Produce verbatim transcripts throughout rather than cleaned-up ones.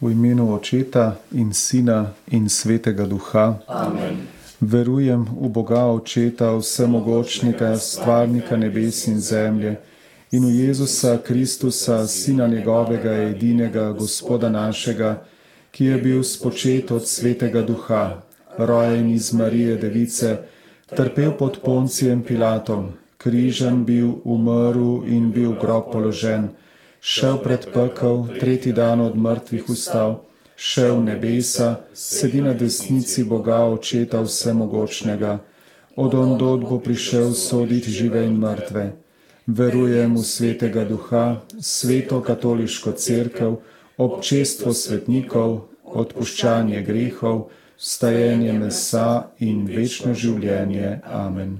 V imenu Očeta in Sina in Svetega Duha. Amen. Verujem v Boga Očeta, vsemogočnega, stvarnika nebes in zemlje, in v Jezusa Kristusa, Sina njegovega edinega, Gospoda našega, ki je bil spočet od Svetega Duha, rojen iz Marije Device, trpel pod Poncijem Pilatom, križan bil, umrl in bil v grob položen, šel pred pekel, tretji dan od mrtvih vstal, šel v nebesa, sedi na desnici Boga Očeta vsemogočnega, od ondod bo prišel soditi žive in mrtve. Verujem v Svetega Duha, sveto katoliško cerkev, občestvo svetnikov, odpuščanje grehov, vstajenje mesa in večno življenje. Amen.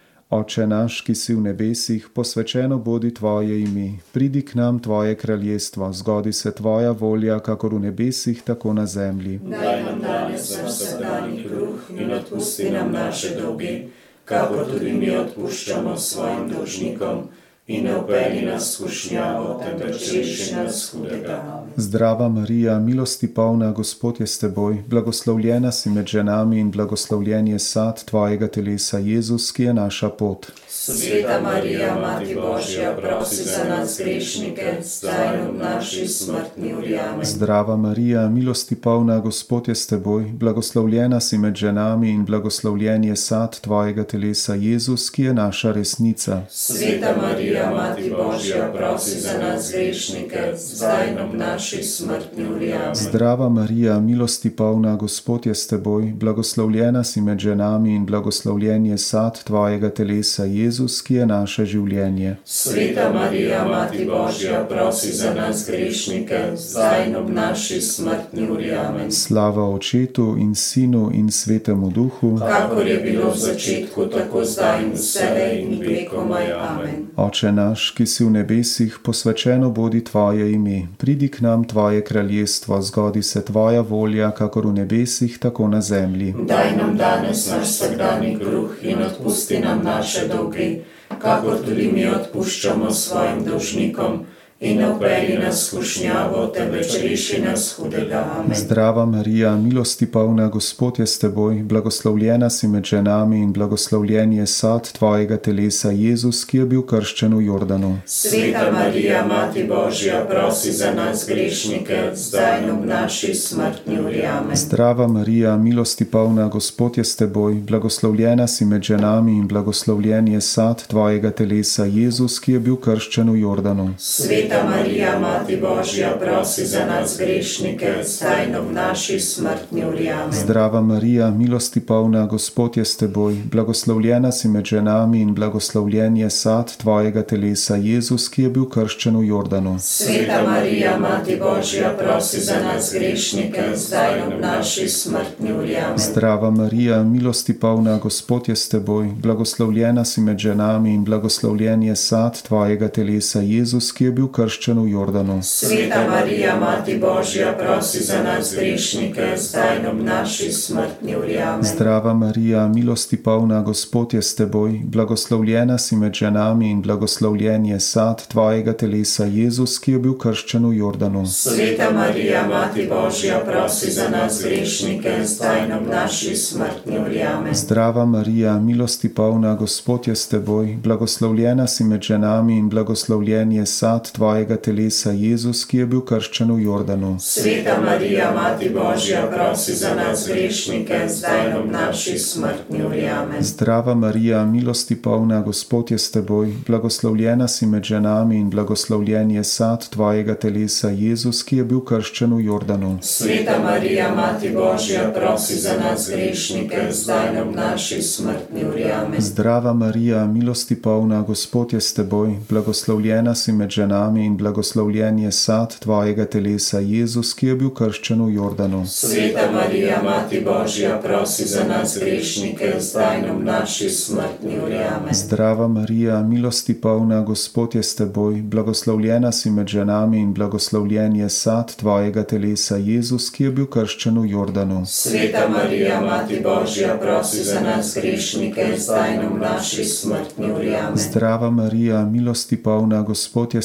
Oče naš, ki si v nebesih, posvečeno bodi tvoje ime, pridi k nam tvoje kraljestvo, zgodi se tvoja volja, kakor v nebesih, tako na zemlji. Daj nam danes naš vsakdanji kruh in odpusti nam naše dolge, kakor tudi mi odpuščamo svojim dolžnikom, in ne vpelji nas v skušnjavo, temveč reši nas hudega. Zdrava Marija, milosti polna, Gospod je s teboj, blagoslovljena si med ženami in blagoslovljen je sad tvojega telesa, Jezus, ki je naša pot. Sveta Marija, Mati Božja, prosi za nas grešnike, zdaj in ob naši smrtni uri. Amen. Zdrava Marija, milosti polna, Gospod je s teboj, blagoslovljena si med ženami in blagoslovljen je sad tvojega telesa, Jezus, ki je naša resnica. Sveta Marija, Mati Božja, prosi za nas grešnike, zdaj in ob naši smrtni uri. Amen. Zdrava Marija, milosti polna, Gospod je s teboj, blagoslovljena si med ženami in blagoslovljen je sad tvojega telesa, Jezus, ki je naše življenje. Sveta Marija, Mati Božja, prosi za nas grešnike, zdaj in ob naši smrtni uri. Amen. Slava Očetu in Sinu in Svetemu Duhu, kakor je bilo v začetku, tako zdaj in vselej in vekomaj. Amen. Oče naš, ki si v nebesih, posvečeno bodi tvoje ime, pridi k nam tvoje kraljestvo, zgodi se tvoja volja, kakor v nebesih, tako na zemlji. Daj nam danes naš vsakdanji kruh in odpusti nam naše dolge, kakor tudi mi odpuščamo svojim dolžnikom, in ne vpelji nas v skušnjavo, temveč reši nas hudega. Amen. Zdrava Marija, milosti polna, Gospod je s teboj, blagoslovljena si med ženami in blagoslovljen je sad tvojega telesa, Jezus, ki je bil krščen v Jordanu. Sveta Marija, Mati Božja, prosi za nas grešnike, zdaj in ob naši smrtni uri. Amen. Zdrava Marija, milosti polna, Gospod je s teboj, blagoslovljena si med ženami in blagoslovljen je sad tvojega telesa, Jezus, ki je bil krščen v Jordanu. Sveta Marija, Mati Božja, prosi za nas grešnike, zdaj in ob naši smrtni uri. Amen. Zdrava Marija, milosti polna, Gospod je s teboj, blagoslovljena si med ženami in blagoslovljen je sad tvojega telesa, Jezus, ki je bil krščen v Jordanu. Sveta Marija, Mati Božja, prosi za nas grešnike, zdaj in ob naši smrtni uri. Amen. Zdrava Marija, milosti polna, Gospod je s teboj, blagoslovljena si med ženami in blagoslovljen je sad tvojega telesa, Jezus, ki je bil krščen v Jordanu. Sveta Marija, Mati Božja, prosi za nas grešnike, zdaj in ob naši smrtni uri. Amen. Zdrava Marija, milosti polna, Gospod je s teboj, blagoslovljena si med ženami in blagoslovljen je sad tvojega telesa, Jezus, ki je bil krščen v Jordanu. Sveta Marija, Mati Božja, prosi za nas grešnike, zdaj in ob naši smrtni uri. Amen. Zdrava Marija, milosti polna, Gospod je s teboj, blagoslovljena si med ženami in blagoslovljen je sad tvojega telesa, Jezus, ki je bil krščen v Jordanu. Sveta Marija, Mati Božja, prosi za nas grešnike, zdaj in ob naši smrtni uri. Amen. Zdrava Marija, milosti polna, Gospod je s teboj, blagoslovljena si med ženami in blagoslovljen je sad tvojega telesa, Jezus, ki je bil krščen v Jordanu. Sveta Marija, Mati Božja, prosi za nas grešnike, zdaj in ob naši smrtni uri. Amen. Zdrava Marija, milosti polna, Gospod je s teboj, blagoslovljena si med ženami in blagoslovljen je sad tvojega telesa, Jezus, ki je bil krščen v Jordanu. Sveta Marija, Mati Božja, prosi za nas grešnike, zdaj in ob naši smrtni uri. Amen. Zdrava Marija, milosti polna, Gospod je s teboj, blagoslovljena si med ženami in blagoslovljen je sad tvojega telesa, Jezus, ki je bil krščen v Jordanu. Sveta Marija, Mati Božja, prosi za nas grešnike, zdaj in ob naši smrtni uri. Amen. Zdrava Marija, milosti polna, Gospod je s teboj,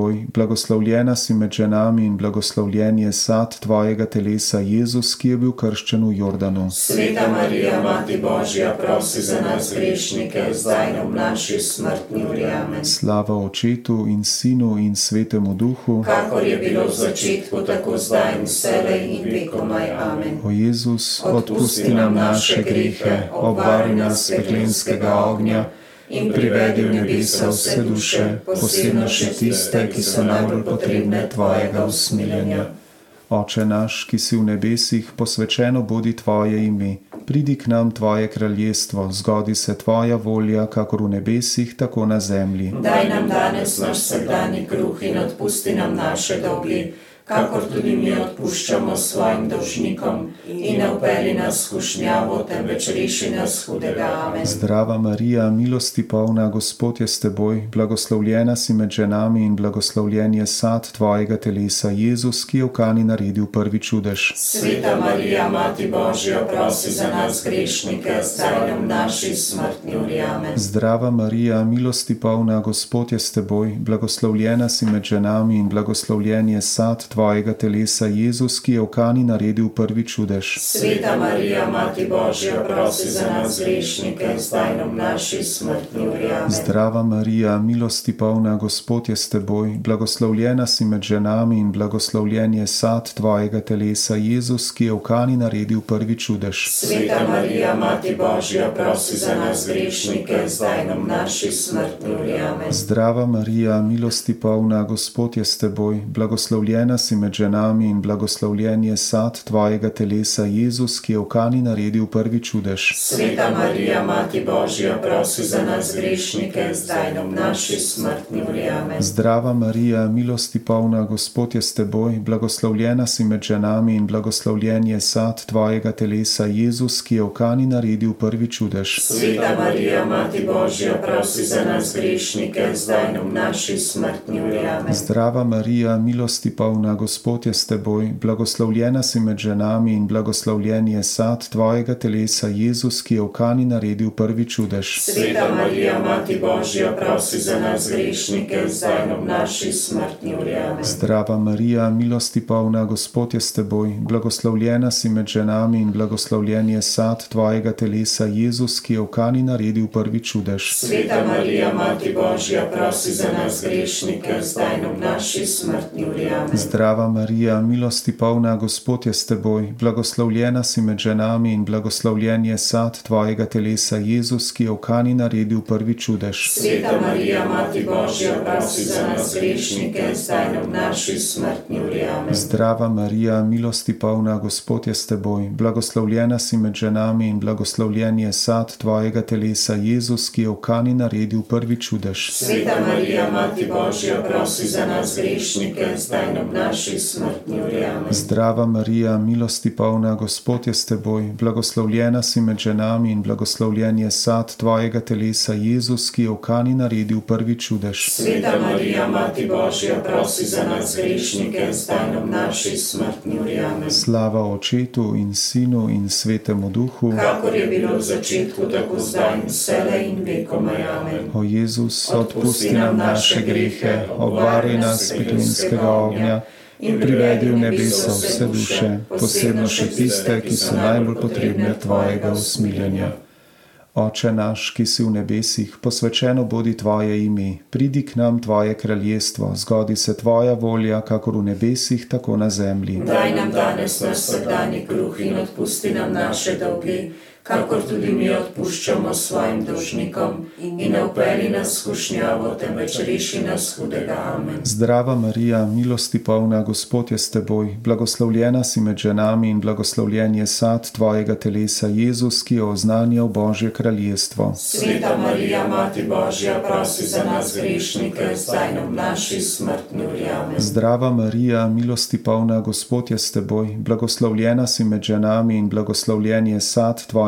teboj, blagoslovljena si med ženami in blagoslovljen je sad tvojega telesa, Jezus, ki je bil krščen v Jordanu. Sveta Marija, Mati Božja, prosi za nas grešnike, zdaj in v naši smrtni uri. Amen. Slava Očetu in Sinu in Svetemu Duhu, kakor je bilo v začetku, tako zdaj in vselej in vekomaj. Amen. O Jezus, odpusti nam naše grehe, obvari nas peklenskega ognja in privedi v nebesa vse duše, posebno še tiste, ki so najbolj potrebne tvojega usmiljenja. Oče naš, ki si v nebesih, posvečeno bodi tvoje ime. Pridi k nam tvoje kraljestvo, zgodi se tvoja volja, kakor v nebesih, tako na zemlji. Daj nam danes naš vsakdanji kruh in odpusti nam naše dolge, kakor tudi mi odpuščamo svojim dolžnikom, in ne vpelji nas v skušnjavo, temveč reši nas hudega. Amen. Zdrava Marija, milosti polna, Gospod je s teboj, blagoslovljena si med ženami in blagoslovljen je sad tvojega telesa, Jezus, ki je v Kani naredil prvi čudež. Sveta Marija, Mati Božja, prosi za nas grešnike, zdaj in v naši smrtni uri. Amen. Zdrava Marija, milosti polna, Gospod je s teboj, blagoslovljena si med ženami in blagoslovljen je sad tvojega telesa, Jezus, ki je v Kani naredil prvi čudež. Sveta Marija, Mati Božja, prosi za nas grešnike, zdaj in v naši smrtni uri. Amen. Zdrava Marija, milosti polna, Gospod je s teboj, blagoslovljena si med ženami in blagoslovljen je sad tvojega telesa, Jezus, ki je v Kani naredil prvi čudež. Sveta Marija, Mati Božja, prosi za nas grešnike, zdaj in v naši smrtni uri. Amen. Zdrava Marija, milosti polna, Gospod je s teboj, blagoslovljena si med ženami in blagoslovljen je sad tvojega telesa, Jezus, ki je v Kani naredil prvi čudež. Sveta Marija, Mati Božja, prosi za nas grešnike, zdaj in v naši smrtni uri. Amen. Zdrava Marija, milosti polna, Gospod je s teboj, blagoslovljena si med ženami in blagoslovljen je sad tvojega telesa, Jezus, ki je v Kani naredil prvi čudež. Sveta Marija, Mati Božja, prosi za nas grešnike, zdaj in v naši smrtni uri. Amen. Zdrava Marija, milosti polna, Gospod je s teboj, blagoslovljena si med ženami in blagoslovljen je sad tvojega telesa, Jezus, ki je v Kani naredil prvi čudež. Sveta Marija, Mati Božja, prosi za nas grešnike, zdaj in v naši smrtni uri. Amen. Zdrava Marija, milosti polna, Gospod je s teboj, blagoslovljena si med ženami in blagoslovljen je sad tvojega telesa, Jezus, ki je v Kani naredil prvi čudež. Sveta Marija, Mati Božja, prosi za nas grešnike, zdaj in v naši smrtni uri. Amen. Zdrava Marija, milosti polna, Gospod je s teboj, blagoslovljena si med ženami in blagoslovljen je sad tvojega telesa, Jezus, ki je v Kani naredil prvi čudež. Sveta Marija, Mati Božja, prosi za nas grešnike, zdaj in v naši smrtni uri. Amen. Zdrava Marija, milosti polna, Gospod je s teboj, blagoslovljena si med ženami in blagoslovljen je sad tvojega telesa, Jezus, ki je v Kani naredil prvi čudež. Sveta Marija, Mati Božja, prosi za nas grešnike, zdaj in v naši smrtni uri. Amen. Zdrava Marija, milosti polna, Gospod je s teboj, blagoslovljena si med ženami in blagoslovljen je sad tvojega telesa, Jezus, ki je v Kani naredil prvi čudež. Sveta Marija, Mati Božja, prosi za nas grešnike, zdaj in v naši smrtni uri. Amen. Slava Očetu in Sinu in Svetemu Duhu, kakor je bilo v začetku, tako zdaj in vselej in vekomaj. Amen. O Jezus, odpusti nam naše grehe, obvari nas peklenskega ognja in privedi v nebesa vse duše, posebno še tiste, ki so najbolj potrebne tvojega usmiljenja. Oče naš, ki si v nebesih, posvečeno bodi tvoje ime, pridi k nam tvoje kraljestvo, zgodi se tvoja volja, kakor v nebesih, tako na zemlji. Daj nam danes naš vsakdanji kruh in odpusti nam naše dolge, kakor tudi mi odpuščamo svojim dolžnikom, in ne vpelji nas v skušnjavo, temveč reši nas hudega. Amen. Zdrava Marija, milosti polna, Gospod je s teboj, blagoslovljena si med ženami in blagoslovljen je sad tvojega telesa, Jezus, ki je oznanjal Božje kraljestvo. Sveta Marija, Mati Božja, prosi za nas grešnike, zdaj in v naši smrtni uri. Amen. Zdrava Marija, milosti polna, Gospod je s teboj, blagoslovljena si med ženami in blagoslovljen je sad tvojega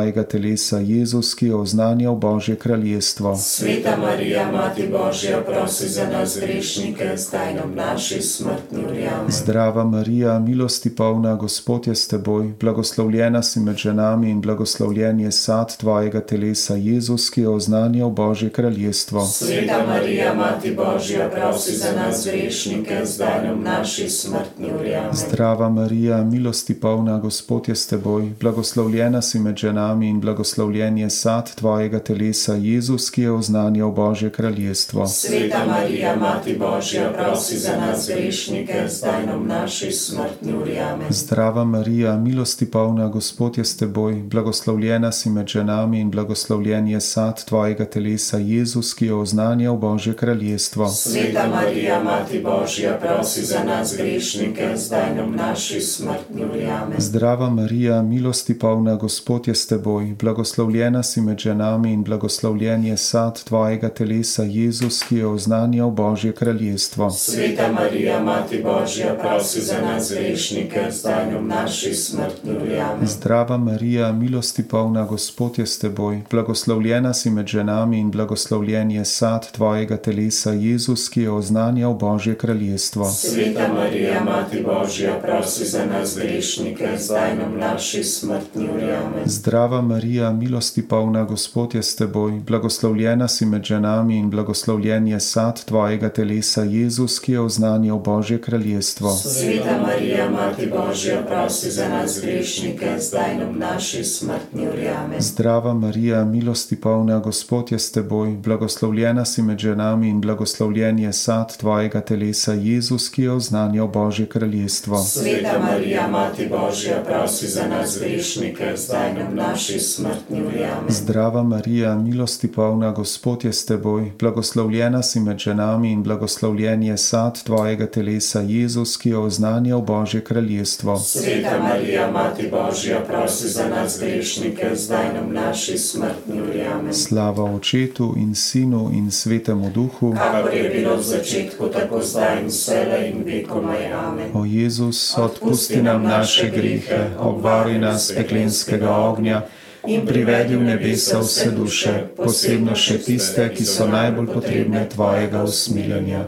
tvojega telesa, Jezus, ki je oznanjal Božje kraljestvo. Sveta Marija, Mati Božja, prosi za nas grešnike, zdaj in ob naši smrtni uri. Amen. Zdrava Marija, milosti polna, Gospod je s teboj, blagoslovljena si med ženami in blagoslovljen je sad tvojega telesa, Jezus, ki je oznanjal Božje kraljestvo. Sveta Marija, Mati Božja, prosi za nas grešnike, zdaj in ob naši smrtni uri. Amen. Zdrava Marija, milosti polna, Gospod je s teboj, blagoslovljena si med ženami in blagoslovljen je sad tvojega telesa, Jezus, ki je oznanjal Božje kraljestvo. Sveta Marija, Mati Božja, prosi za nas grešnike, zdaj in ob naši smrtni uri. Amen. Zdrava Marija, milosti polna, Gospod je s teboj, blagoslovljena si med ženami in blagoslovljen je sad tvojega telesa, Jezus, ki je oznanjal Božje kraljestvo. Sveta Marija, Mati Božja, prosi za nas grešnike, zdaj in ob naši smrtni uri. Amen. Zdrava Marija, milosti polna, Gospod je s teboj, blagoslovljena si med ženami in blagoslovljen je sad tvojega telesa, Jezus, ki je oznanjal Božje kraljestvo. Sveta Marija, Mati Božja, prosi za nas grešnike, zdaj in ob naši smrtni uri. Amen. Zdrava Marija, milosti polna, Gospod je s teboj, blagoslovljena si med ženami in blagoslovljen je sad tvojega telesa, Jezus, ki je oznanjal Božje kraljestvo. Sveta Marija, Mati Božja, prosi za nas grešnike, zdaj in ob naši smrtni uri. Amen. Zdrava Marija, milosti polna, Gospod je s teboj, blagoslovljena si med ženami in blagoslovljen je sad tvojega telesa, Jezus, ki je oznanjal Božje kraljestvo. Sveta Marija, Mati Božja, prosi za nas grešnike, zdaj in ob naši smrtni uri. Amen. Zdrava Marija, milosti polna, Gospod je s teboj, blagoslovljena si med ženami in blagoslovljen je sad tvojega telesa, Jezus, ki je oznanjal Božje kraljestvo. Sveta Marija, Mati Božja, prosi za nas grešnike, zdaj in ob naši smrtni uri. Amen. Zdrava Marija, milosti polna, Gospod je s teboj, blagoslovljena si med ženami in blagoslovljen je sad tvojega telesa, Jezus, ki je oznanjal Božje kraljestvo. Sveta Marija, Mati Božja, prosi za nas grešnike, zdaj in ob naši smrtni uri. Amen. Slava Očetu in Sinu in Svetemu Duhu, kakor je bilo v začetku, tako zdaj in vselej in vekomaj. Amen. O Jezus, odpusti nam naše grehe, obvaruj nas peklenskega ognja in privedi v nebesa vse duše, posebno še tiste, ki so najbolj potrebne tvojega usmiljenja.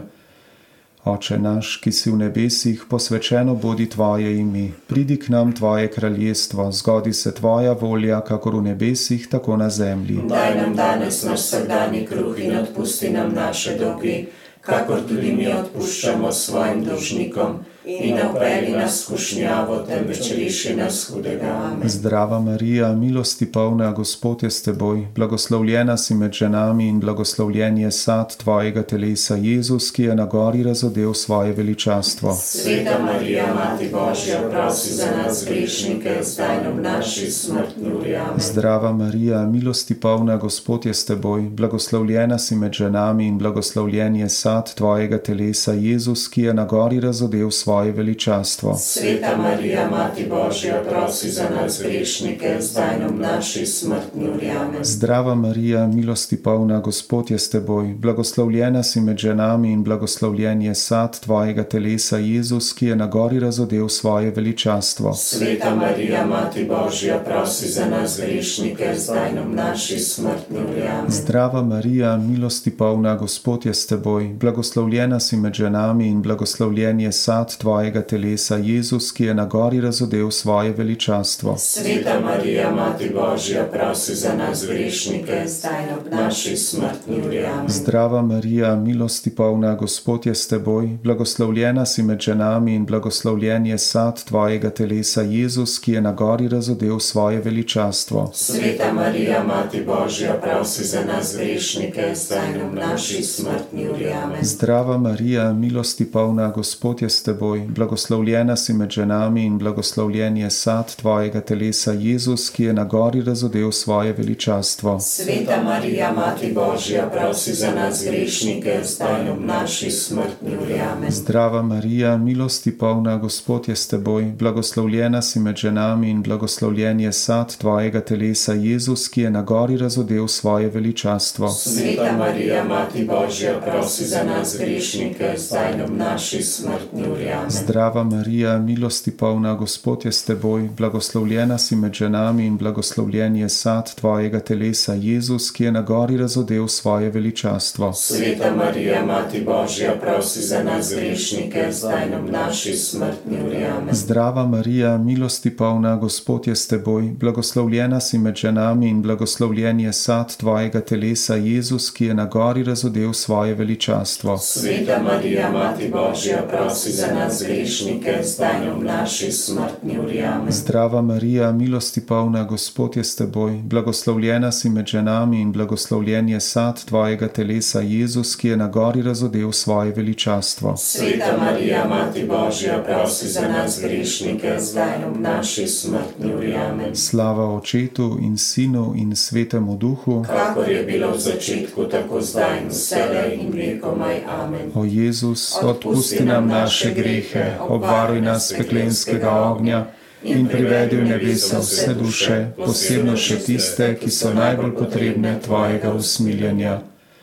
Oče naš, ki si v nebesih, posvečeno bodi tvoje ime, pridi k nam tvoje kraljestvo, zgodi se tvoja volja, kakor v nebesih, tako na zemlji. Daj nam danes naš vsakdanji kruh in odpusti nam naše dolge, kakor tudi mi odpuščamo svojim dolžnikom, in ne vpelji nas v skušnjavo, temveč reši nas hudega. Amen. Zdrava Marija, milosti polna, Gospod je s teboj, blagoslovljena si med ženami in blagoslovljen je sad tvojega telesa, Jezus, ki je na gori razodel svoje veličastvo. Sveta Marija, Mati Božja, prosi za nas grešnike, zdaj in ob naši smrtni uri. Amen. Zdrava Marija, milosti polna, Gospod je s teboj, blagoslovljena si med ženami in blagoslovljen je sad tvojega telesa, Jezus, ki je na gori razodel svoje veličastvo. Sveta Marija, Mati Božja, prosi za nas grešnike, zdaj in ob naši smrtni uri. Amen. Zdrava Marija, milosti polna, Gospod je s teboj, blagoslovljena si med ženami in blagoslovljen je sad tvojega telesa, Jezus, ki je na gori razodel svoje veličastvo. Sveta Marija, Mati Božja, prosi za nas grešnike, zdaj in ob naši smrtni uri. Amen. Zdrava Marija, milosti polna, Gospod je s teboj, blagoslovljena si med ženami in blagoslovljen je sad tvojega telesa, Jezus, ki je na gori razodel svoje veličastvo. Sveta Marija, Mati Božja, prosi za nas grešnike, zdaj in ob naši smrtni uri. Amen. Zdrava Marija, milosti polna, Gospod je s teboj, blagoslovljena si med ženami in blagoslovljen je sad tvojega telesa, Jezus, ki je na gori razodel svoje veličastvo. Sveta Marija, Mati Božja, prosi za nas grešnike, zdaj in ob naši smrtni uri. Amen. Zdrava Marija, milosti polna, Gospod je s teboj, blagoslovljena si med ženami in blagoslovljen je sad tvojega telesa, Jezus, ki je na gori razodel svoje veličastvo. Sveta Marija, Mati Božja, prosi za nas grešnike, zdaj in ob naši smrtni uri. Amen. Zdrava Marija, milosti polna, Gospod je s teboj, blagoslovljena si med ženami in blagoslovljen je sad tvojega telesa, Jezus, ki je na gori razodel svoje veličastvo. Sveta Marija, Mati Božja, prosi za nas grešnike, zdaj in ob naši smrtni uri. Amen. Zdrava Marija, milosti polna, Gospod je s teboj, blagoslovljena si med ženami in blagoslovljen je sad tvojega telesa, Jezus, ki je na gori razodel svoje veličastvo. Sveta Marija, Mati Božja, prosi za nas grešnike, zdaj nam naši smrtni uri. Amen. Zdrava Marija, milosti polna, Gospod je s teboj, blagoslovljena si med ženami in blagoslovljen je sad tvojega telesa, Jezus, ki je na gori razodel svoje veličastvo. Sveta Marija, Mati Božja, prosi za nas grešnike, zdaj nam naši smrtni uri. Amen. Zdrava Marija, milosti polna, Gospod je s teboj, blagoslovljena si med ženami in blagoslovljen je sad tvojega telesa, Jezus, ki je na gori razodel svoje veličastvo. Sveta Marija, Mati Božja, prosi za nas grešnike, zdaj nam naši smrtni uri. Amen. Slava Očetu in Sinu in Svetemu Duhu, kakor je bilo v začetku, tako zdaj in vselej in vekomaj. Amen. O Jezus, odpusti nam naše grehe, obvaruj nas peklenskega ognja in privedi v nebesa vse duše, posebno še tiste, ki so najbolj potrebne tvojega usmiljenja.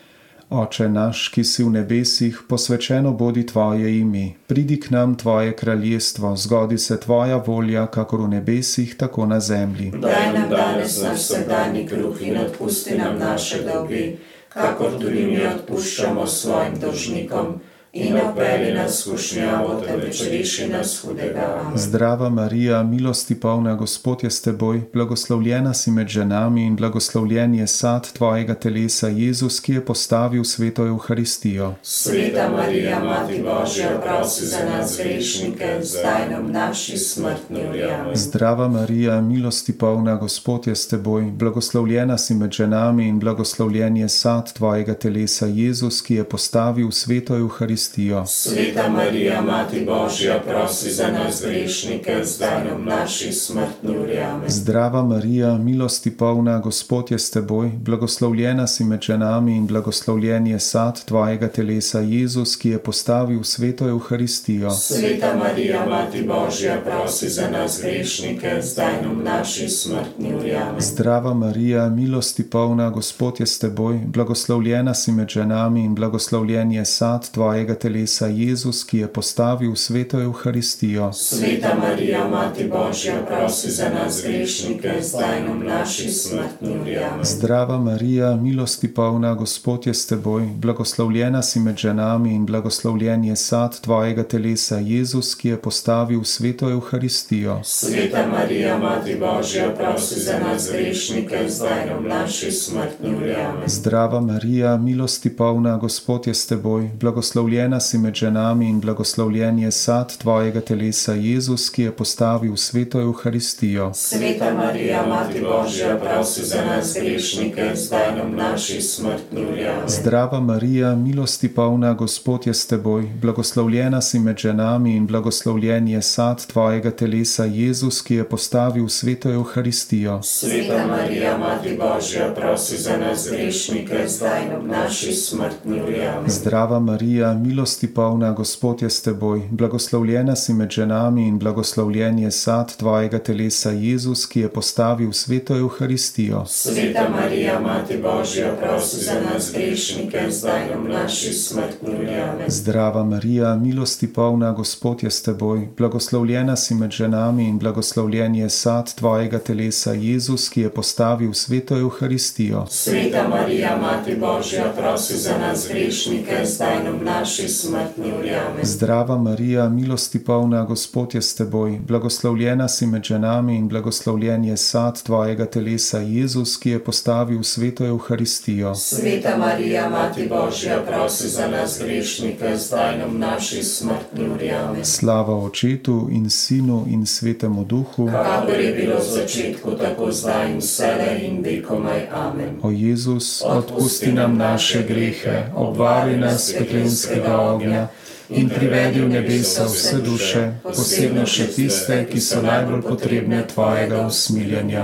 Oče naš, ki si v nebesih, posvečeno bodi tvoje ime. Pridi k nam tvoje kraljestvo, zgodi se tvoja volja, kakor v nebesih, tako na zemlji. Daj nam danes naš vsakdanji kruh in odpusti nam naše dolge, kakor tudi mi odpuščamo svojim dolžnikom. In ne vpelji nas v skušnjavo, temveč reši nas hudega. Amen. Zdrava Marija, milosti polna, Gospod je s teboj, blagoslovljena si med ženami in blagoslovljen je sad tvojega telesa, Jezus, ki je postavil sveto Evharistijo. Sveta Marija, Mati Božja, prosi za nas grešnike, zdaj nam naši smrtni uri. Amen. Zdrava Marija, milosti polna, Gospod je s teboj, blagoslovljena si med ženami in blagoslovljen je sad tvojega telesa, Jezus, ki je postavil sveto Evharistijo. Sveta Marija, Mati Božja, prosi za nas grešnike, zdaj nam naši smrtni uri. Amen. Zdrava Marija, milosti polna, Gospod je s teboj, blagoslovljena si med ženami in blagoslovljen je sad tvojega telesa, Jezus, ki je postavil sveto Evharistijo. Sveta Marija, Mati Božja, prosi za nas grešnike, zdaj nam naši smrtni uri. Amen. Zdrava Marija, milosti polna, Gospod je s teboj, blagoslovljena si med ženami in blagoslovljen je sad tvojega telesa, Jezus, ki je postavil sveto Evharistijo. Sveta Marija, Mati Božja, prosi za nas grešnike, zdaj nam naši smrtni uri. Amen. Zdrava Marija, milosti polna, Gospod je s teboj, blagoslovljena si med ženami in blagoslovljen je sad tvojega telesa, Jezus, ki je postavil sveto Evharistijo. Sveta Marija, Mati Božja, prosi za nas grešnike, zdaj nam naši smrtni uri. Amen. Zdrava Marija, milosti polna, Gospod je s teboj, blagoslovljena si med ženami in blagoslovljen je sad tvojega telesa, Jezus, ki je postavil sveto Evharistijo. Sveta Marija, Mati Božja, prosi za nas grešnike, zdaj nam naši smrtni uri. Amen. Zdrava Marija, milosti polna, Gospod je s teboj, blagoslovljena si med ženami in blagoslovljen je sad tvojega telesa, Jezus, ki je postavil sveto Evharistijo. Sveta Marija, Mati Božja, prosi za nas grešnike, zdaj nam naši smrtni uri. Amen. Zdrava Marija, milosti polna, Gospod je s teboj, blagoslovljena si med ženami in blagoslovljen je sad tvojega telesa, Jezus, ki je postavil sveto Evharistijo. Sveta Marija, Mati Božja, prosi za nas grešnike, zdaj nam naši smrtni uri. Amen. Zdrava Marija, milosti polna, Gospod je s teboj, blagoslovljena si med ženami in blagoslovljen je sad tvojega telesa, Jezus, ki je postavil sveto Evharistijo. Sveta Marija, Mati Božja, prosi za nas grešnike, zdaj nam naši smrtni uri. Amen. Zdrava Marija, milosti polna, Gospod je s teboj, blagoslovljena si med ženami in blagoslovljen je sad tvojega telesa, Jezus, ki je postavil sveto Evharistijo. Sveta Marija, Mati Božja, prosi za nas grešnike, zdaj nam naši smrtni uri. Amen. Slava Očetu in Sinu in Svetemu Duhu, kakor je bilo v začetku, tako zdaj in vselej in vekomaj. Amen. O Jezus, odpusti nam naše grehe, obvaruj nas peklenskega ognja in privedi v nebesa vse duše, posebno še tiste, ki so najbolj potrebne tvojega usmiljenja.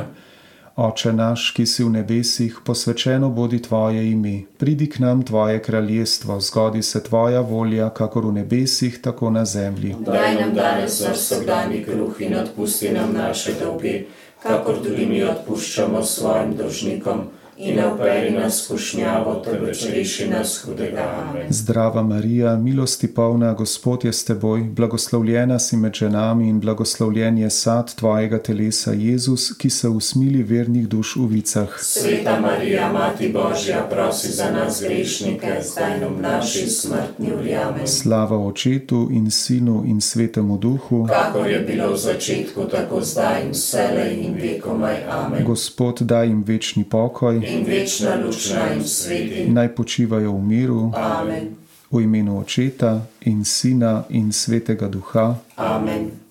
Oče naš, ki si v nebesih, posvečeno bodi tvoje ime. Pridi k nam tvoje kraljestvo, zgodi se tvoja volja, kakor v nebesih, tako na zemlji. Daj nam danes naš vsakdanji kruh in odpusti nam naše dolge, kakor tudi mi odpuščamo svojim dolžnikom. in ne vpelji nas v skušnjavo, temveč reši nas hudega. Amen. Zdrava Marija, milosti polna, Gospod je s teboj, blagoslovljena si med ženami in blagoslovljen je sad tvojega telesa, Jezus, ki se usmili vernih duš v vicah. Sveta Marija, Mati Božja, prosi za nas grešnike, zdaj in v naši smrtni uri. Amen. Slava Očetu in Sinu in Svetemu Duhu, kakor je bilo v začetku, tako zdaj in vselej in vekomaj. Amen. Gospod, daj jim večni pokoj in večna luč naj jim sveti. Naj počivajo v miru. Amen. V imenu Očeta in Sina in Svetega Duha. Amen.